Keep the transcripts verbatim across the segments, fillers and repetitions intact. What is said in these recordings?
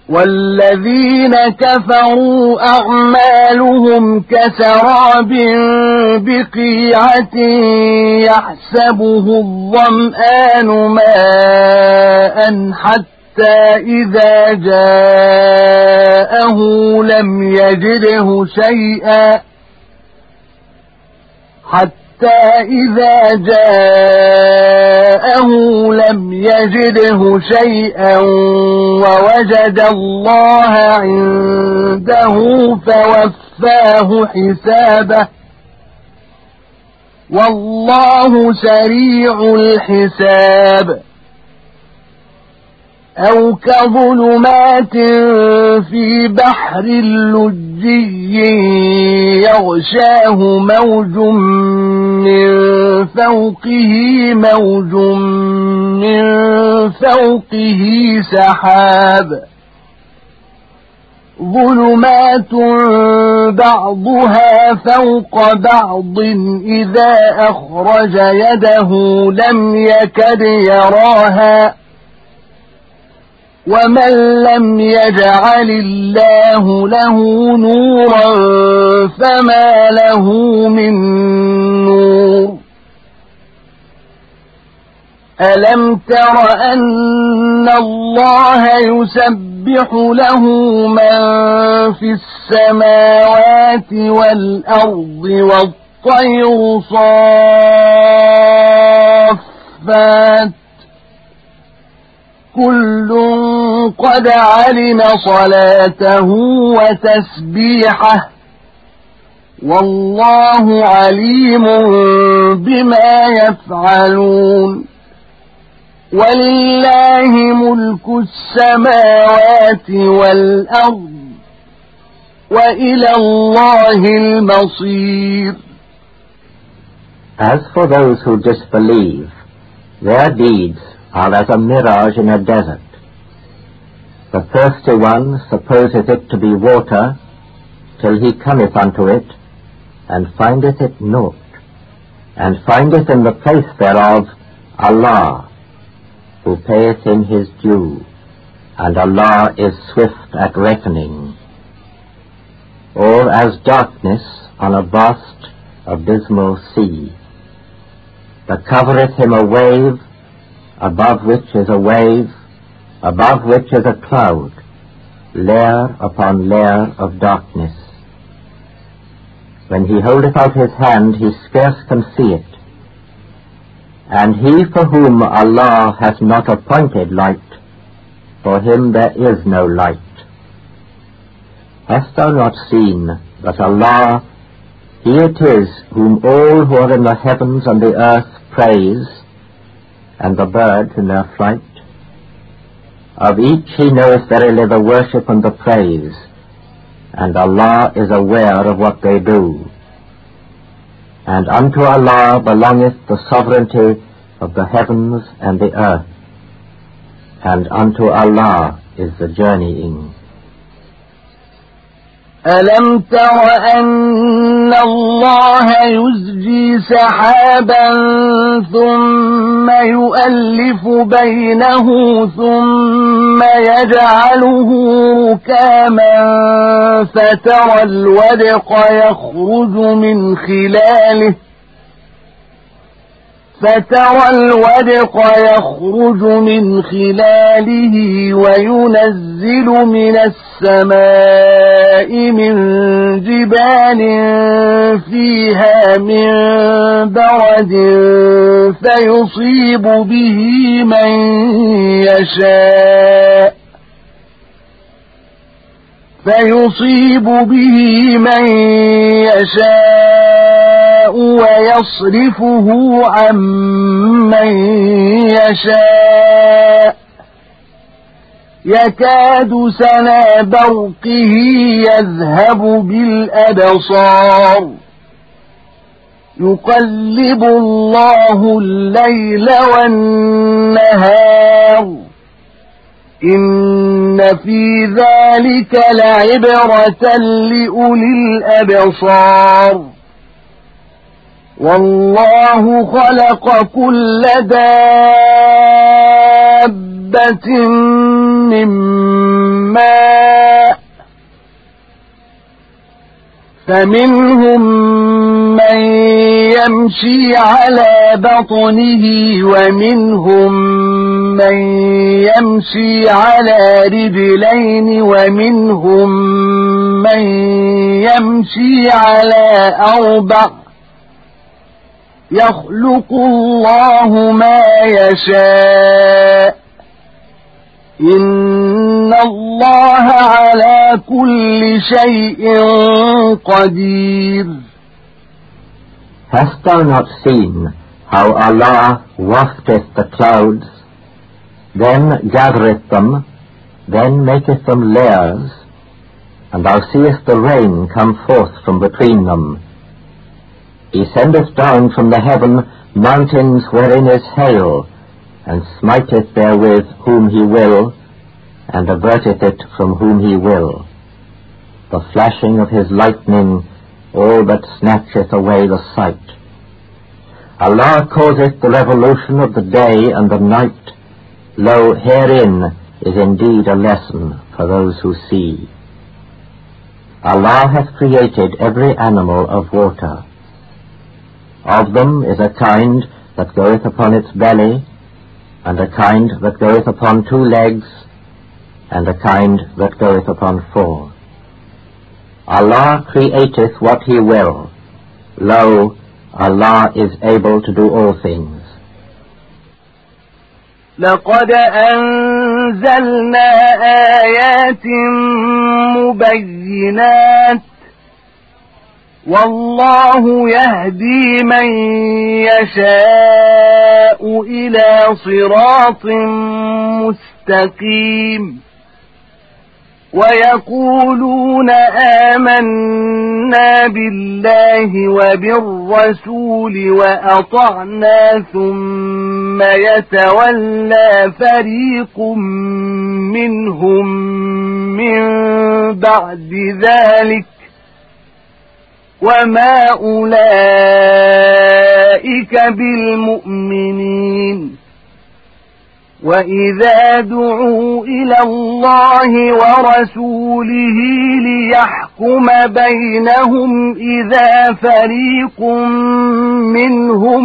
والذين كفروا أعمالهم كسراب بقيعة يحسبه الظمآن ماء حتى إذا جاءه لم يجده شيئا حتى إذا جاءه لم يجده شيئا ووجد الله عنده فوفاه حسابه والله سريع الحساب أو كظلمات في بحر لجي يغشاه موج من فوقه موج من فوقه سحاب ظلمات بعضها فوق بعض إذا أخرج يده لم يكد يراها ومن لم يجعل الله له نورا فما له من نور ألم تر أن الله يسبح له من في السماوات والأرض والطير صافات كل قد علم صلاته وتسبيحه والله عليم بما يفعلون ولله ملك السماوات والأرض وإلى الله المصير. As for those who disbelieve, their deeds are as a mirage in a desert. The thirsty one supposeth it to be water, till he cometh unto it, and findeth it naught, and findeth in the place thereof Allah, who payeth him his due, and Allah is swift at reckoning. Or as darkness on a vast abysmal sea, that covereth him a wave, above which is a wave, above which is a cloud, layer upon layer of darkness. When he holdeth out his hand, he scarce can see it. And he for whom Allah hath not appointed light, for him there is no light. Hast thou not seen that Allah, He it is whom all who are in the heavens and the earth praise, and the birds in their flight? Of each He knoweth verily the worship and the praise, and Allah is aware of what they do. And unto Allah belongeth the sovereignty of the heavens and the earth, and unto Allah is the journeying. ألم تر أن الله يزجي سحابا ثم يؤلف بينه ثم يجعله ركاما فترى الودق يخرج من خلاله فترى الودق يخرج من خلاله وينزل من السماء من جبال فيها من برد فيصيب به من يشاء فيصيب به من يشاء ويصرفه عن من يشاء يكاد سنا برقه يذهب بالأبصار يقلب الله الليل والنهار إن في ذلك لعبرة لأولي الأبصار والله خلق كل دابة من ماء فمنهم من يمشي على بطنه ومنهم من يمشي على رجلين ومنهم من يمشي على أربع يخلق الله ما يشاء إن الله على كل شيء قدير. Hast thou not seen how Allah wafteth the clouds, then gathereth them, then maketh them layers, and thou seest the rain come forth from between them? He sendeth down from the heaven mountains wherein is hail, and smiteth therewith whom he will, and averteth it from whom he will. The flashing of his lightning all but snatcheth away the sight. Allah causeth the revolution of the day and the night. Lo, herein is indeed a lesson for those who see. Allah hath created every animal of water. Of them is a kind that goeth upon its belly, and a kind that goeth upon two legs, and a kind that goeth upon four. Allah createth what he will. Lo, Allah is able to do all things. لقد أنزلنا آيات مبينات والله يهدي من يشاء إلى صراط مستقيم. ويقولون آمنا بالله وبالرسول وأطعنا ثم يتولى فريق منهم من بعد ذلك وما أولئك بالمؤمنين. وإذا دعوا إلى الله ورسوله ليحكم بينهم إذا فريق منهم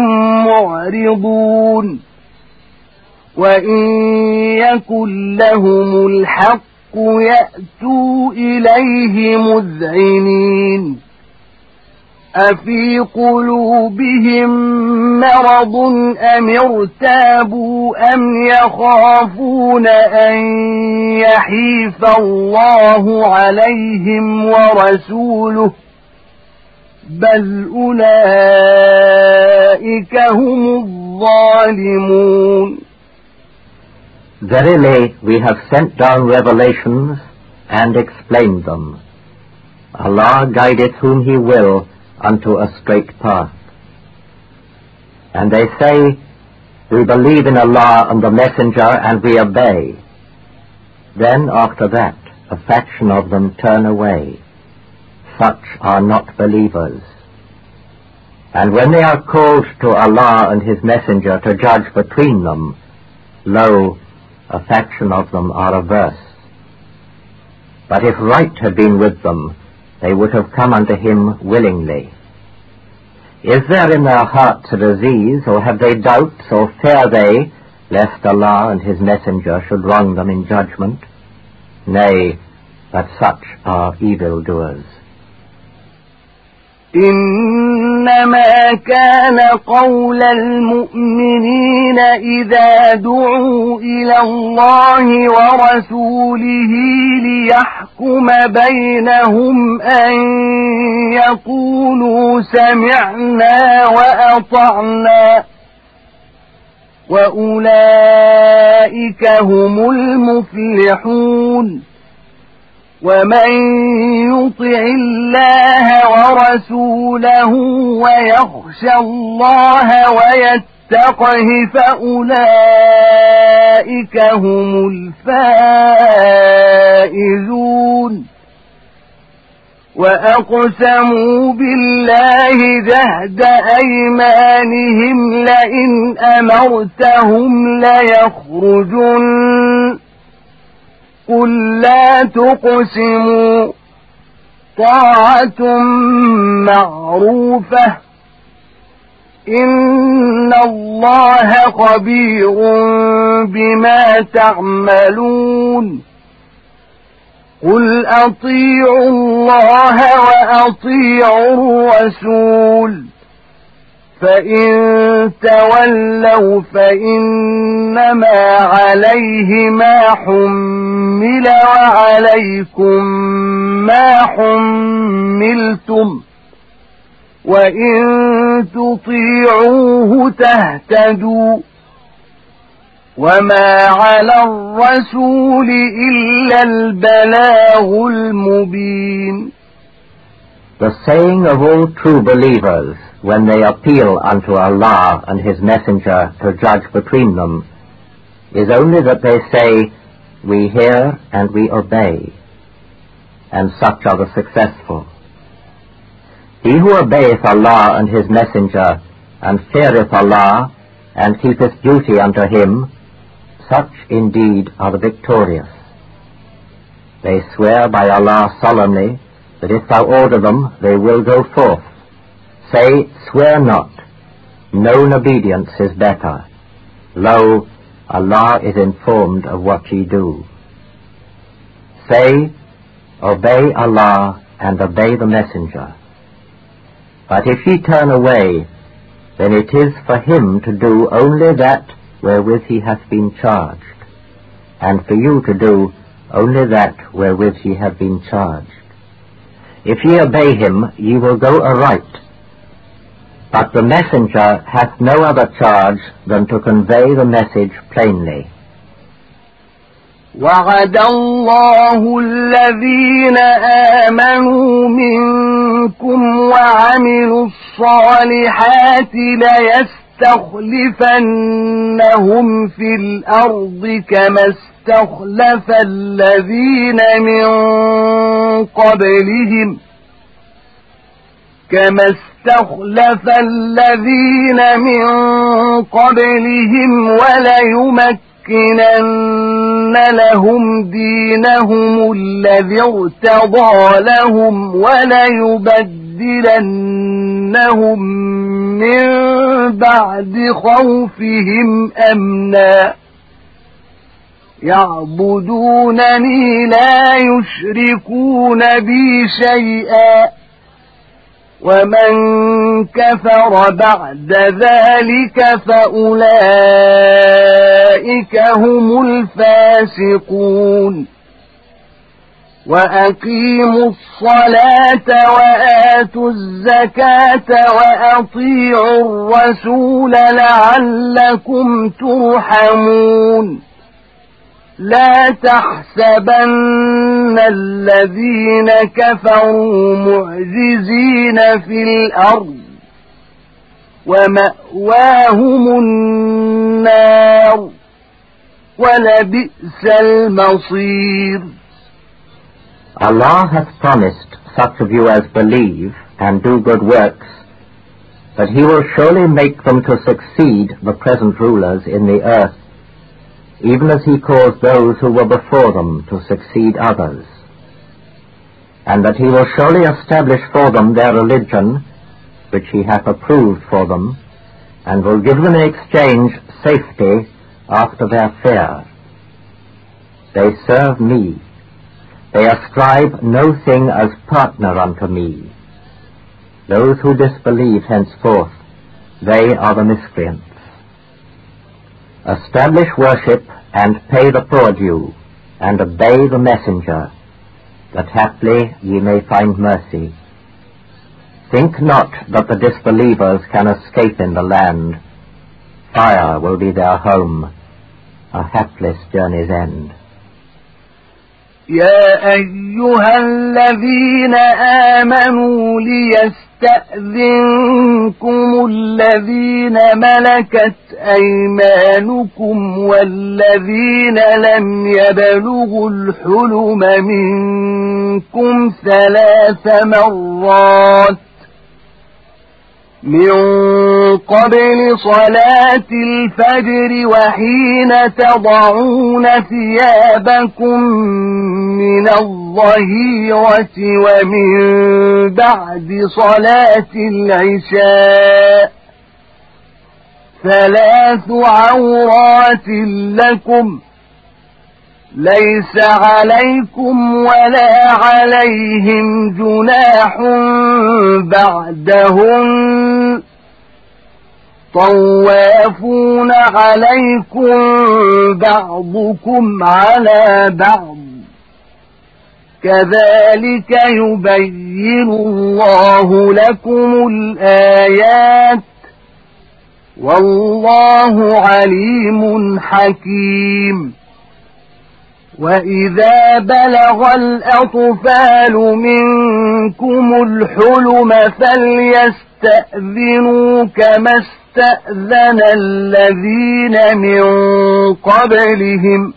معرضون. وإن يكن لهم الحق يأتوا إليه مذعنين. أفي قلوبهم مرض أم ارتابوا أم يخافون أن يحيف الله عليهم ورسوله بل أولئك هم الظالمون. Verily we have sent down revelations and explained them. Allah guideth whom he will unto a straight path. And they say, we believe in Allah and the Messenger and we obey. Then after that a faction of them turn away. Such are not believers. And when they are called to Allah and his Messenger to judge between them, lo, a faction of them are averse. But if right had been with them, they would have come unto him willingly. Is there in their hearts a disease, or have they doubts, or fear they, lest Allah and his Messenger should wrong them in judgment? Nay, but such are evildoers. إنما كان قول المؤمنين إذا دعوا إلى الله ورسوله ليحكم بينهم أن يقولوا سمعنا وأطعنا وأولئك هم المفلحون. ومن يطع الله ورسوله ويخشى الله ويتقه فأولئك هم الفائزون. وأقسموا بالله جهد أيمانهم لئن أمرتهم ليخرجن قل لا تقسموا طاعة معروفة إن الله خبير بما تعملون قل أطيعوا الله وأطيعوا الرسول فإن تولوا فإنما عليه ما حمل وعليكم ما حملتم وإن تطيعوه تهتدوا وما على الرسول إلا البلاغ المبين. The saying of all true believers when they appeal unto Allah and His Messenger to judge between them is only that they say, we hear and we obey, and such are the successful. He who obeyeth Allah and His Messenger, and feareth Allah, and keepeth duty unto Him, such indeed are the victorious. They swear by Allah solemnly that if thou order them, they will go forth. Say, swear not. Known obedience is better. Lo, Allah is informed of what ye do. Say, obey Allah and obey the Messenger. But if ye turn away, then it is for him to do only that wherewith he hath been charged, and for you to do only that wherewith ye have been charged. If ye obey him, ye will go aright. But the messenger hath no other charge than to convey the message plainly. وعد الله الذين آمنوا منكم وعملوا الصالحات ليستخلفنهم في الأرض كما استخلف الذين من قبلهم كما استخلف الذين من قبلهم وليمكنن لهم دينهم الذي ارتضى لهم وليبدلنهم من بعد خوفهم أمنا يعبدونني لا يشركون بي شيئا ومن كفر بعد ذلك فأولئك هم الفاسقون وأقيموا الصلاة وآتوا الزكاة وأطيعوا الرسول لعلكم ترحمون لا تحسبن الذين كفروا معجزين في الأرض ومأواهم النار ولبئس المصير. Allah hath promised such of you as believe and do good works that He will surely make them to succeed the present rulers in the earth, even as He caused those who were before them to succeed others, and that He will surely establish for them their religion, which He hath approved for them, and will give them in exchange safety after their fear. They serve me. They ascribe no thing as partner unto me. Those who disbelieve henceforth, they are the miscreants. Establish worship and pay the poor due, and obey the messenger, that haply ye may find mercy. Think not that the disbelievers can escape in the land. Fire will be their home, a hapless journey's end. يا أيها الذين آمنوا ليستأذنكم الذين ملكت أيمانكم والذين لم يبلغوا الحلم منكم ثلاث مرات من قبل صلاة الفجر وحين تضعون ثيابكم من الظهيرة ومن بعد صلاة العشاء ثلاث عورات لكم ليس عليكم ولا عليهم جناح بعدهن طوافون عليكم بعضكم على بعض كذلك يبين الله لكم الآيات والله عليم حكيم وإذا بلغ الأطفال منكم الحلم فليستأذنوا كما استأذن الذين من قبلهم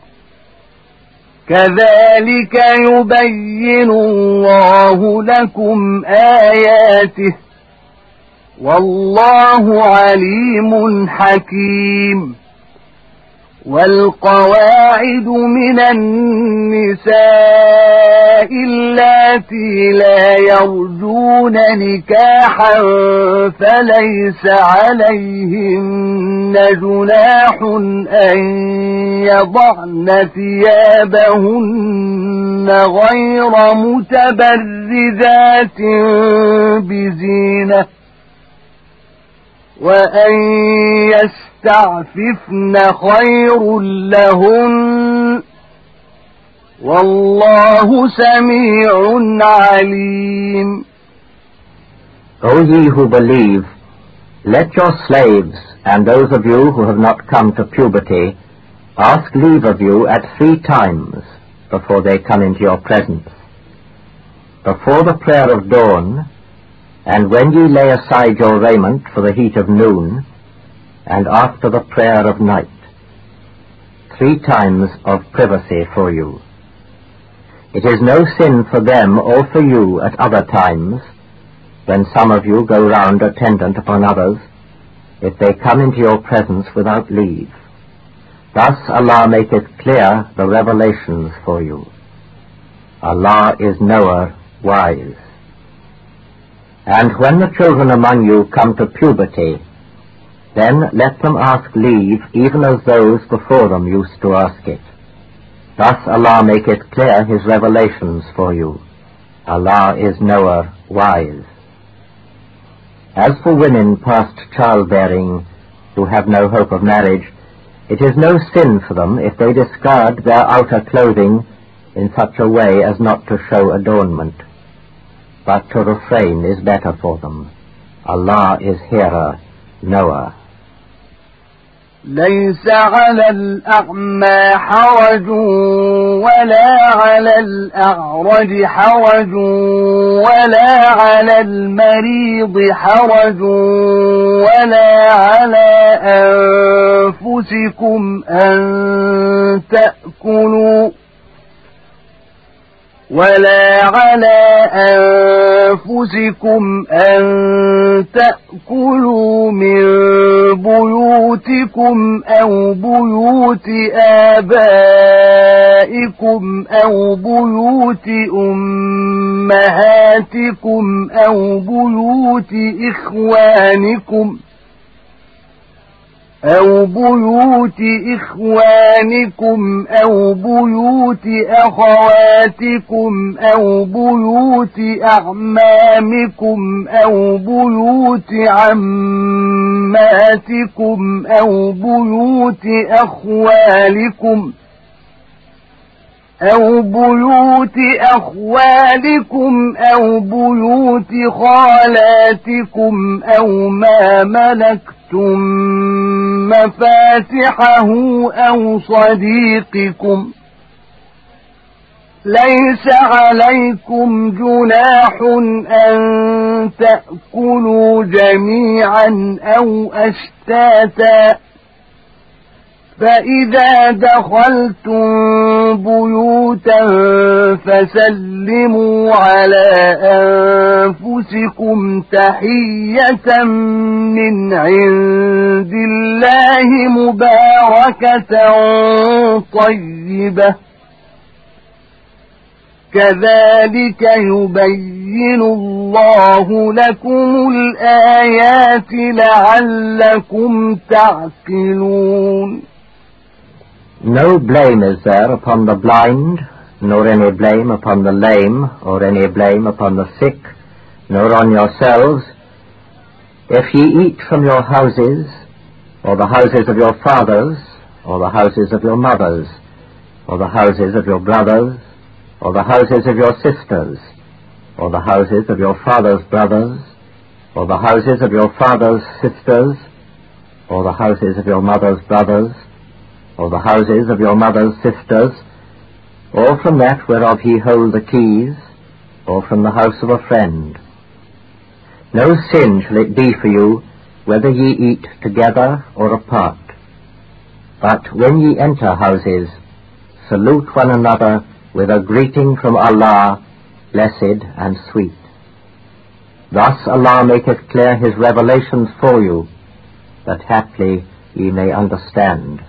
كذلك يبين الله لكم آياته والله عليم حكيم والقواعد من النساء اللاتي لا يرجون نكاحا فليس عليهن جناح أن يضعن ثيابهن غير متبرجات بزينة وأن يستعففن خير لهن والله سميع عليم. O ye who believe, let your slaves and those of you who have not come to puberty ask leave of you at three times before they come into your presence, before the prayer of dawn, and when ye lay aside your raiment for the heat of noon, and after the prayer of night, three times of privacy for you. It is no sin for them or for you at other times, when some of you go round attendant upon others, if they come into your presence without leave. Thus Allah maketh clear the revelations for you. Allah is knower, wise. And when the children among you come to puberty, then let them ask leave even as those before them used to ask it. Thus Allah maketh clear his revelations for you. Allah is knower, wise. As for women past childbearing who have no hope of marriage, it is no sin for them if they discard their outer clothing in such a way as not to show adornment. But to refrain is better for them. Allah is hearer, knower. ليس على الأعمى حرج ولا على الأعرج حرج ولا على المريض حرج ولا على أنفسكم أن تأكلوا ولا على أنفسكم أن تأكلوا من بيوتكم أو بيوت آبائكم أو بيوت أمهاتكم أو بيوت إخوانكم أو بيوت إخوانكم أو بيوت أخواتكم أو بيوت أعمامكم أو بيوت عماتكم أو بيوت أخوالكم أو بيوت أخوالكم أو بيوت خالاتكم أو ما ملكتم مفاتحه أو صديقكم ليس عليكم جناح أن تأكلوا جميعا أو أشتاتا فإذا دخلتم بيوتا فسلموا على أنفسكم تحية من عند الله مباركة طيبة كذلك يبين الله لكم الآيات لعلكم تعقلون. No blame is there upon the blind, nor any blame upon the lame, or any blame upon the sick, nor on yourselves, if ye eat from your houses, or the houses of your fathers, or the houses of your mothers, or the houses of your brothers, or the houses of your sisters, or the houses of your father's brothers, or the houses of your father's sisters, or the houses of your mother's brothers, or the houses of your mother's sisters, or from that whereof ye hold the keys, or from the house of a friend. No sin shall it be for you, whether ye eat together or apart. But when ye enter houses, salute one another with a greeting from Allah, blessed and sweet. Thus Allah maketh clear his revelations for you, that haply ye may understand.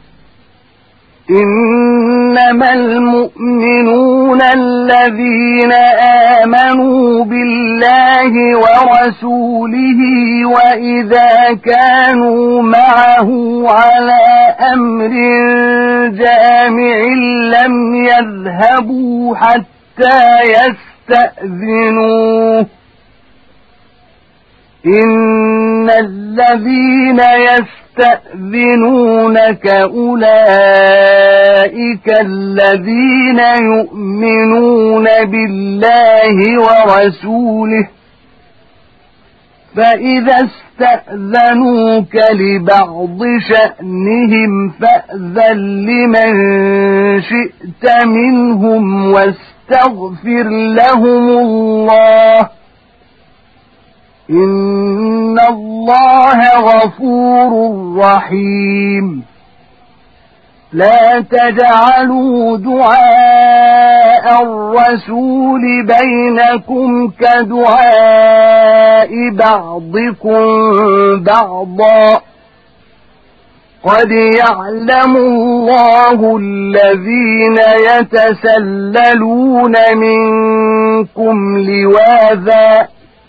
إنما المؤمنون الذين آمنوا بالله ورسوله وإذا كانوا معه على أمر جامع لم يذهبوا حتى يستأذنوه إن الذين يستأذنونك أولئك الذين يؤمنون بالله ورسوله فإذا استأذنوك لبعض شأنهم فأذن لمن شئت منهم واستغفر لهم الله إن الله غفور رحيم. لا تجعلوا دعاء الرسول بينكم كدعاء بعضكم بعضا قد يعلم الله الذين يتسللون منكم لواذا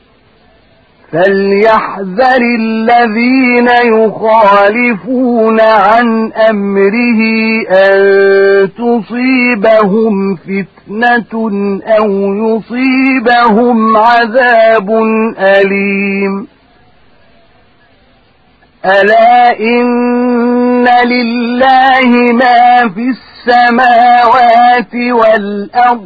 فليحذر الذين يخالفون عن أمره أن تصيبهم فتنة أو يصيبهم عذاب أليم. ألا إن لله ما في السماوات والأرض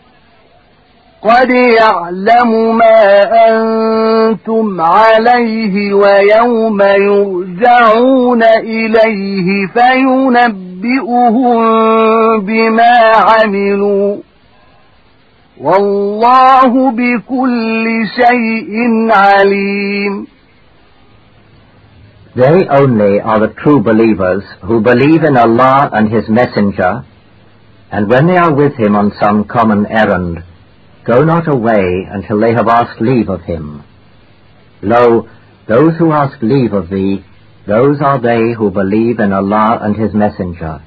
قد يعلم ما أنتم عليه ويوم يرجعون إليه فينبئهم بما عملوا والله بكل شيء عليم. They only are the true believers who believe in Allah and His Messenger, and when they are with Him on some common errand, go not away until they have asked leave of him. Lo, those who ask leave of thee, those are they who believe in Allah and His Messenger.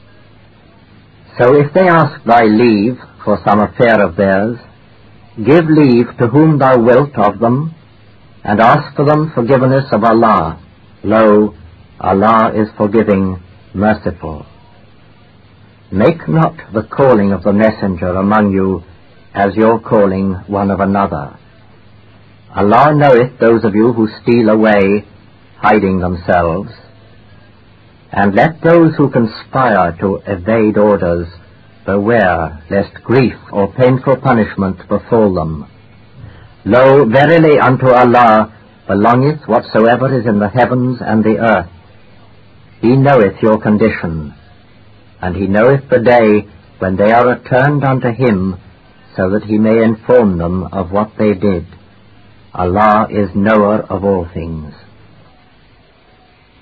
So if they ask thy leave for some affair of theirs, give leave to whom thou wilt of them, and ask for them forgiveness of Allah. Lo, Allah is forgiving, merciful. Make not the calling of the messenger among you as your calling one of another. Allah knoweth those of you who steal away, hiding themselves. And let those who conspire to evade orders beware lest grief or painful punishment befall them. Lo, verily unto Allah belongeth whatsoever is in the heavens and the earth. He knoweth your condition, and He knoweth the day when they are returned unto Him, so that He may inform them of what they did. Allah is knower of all things.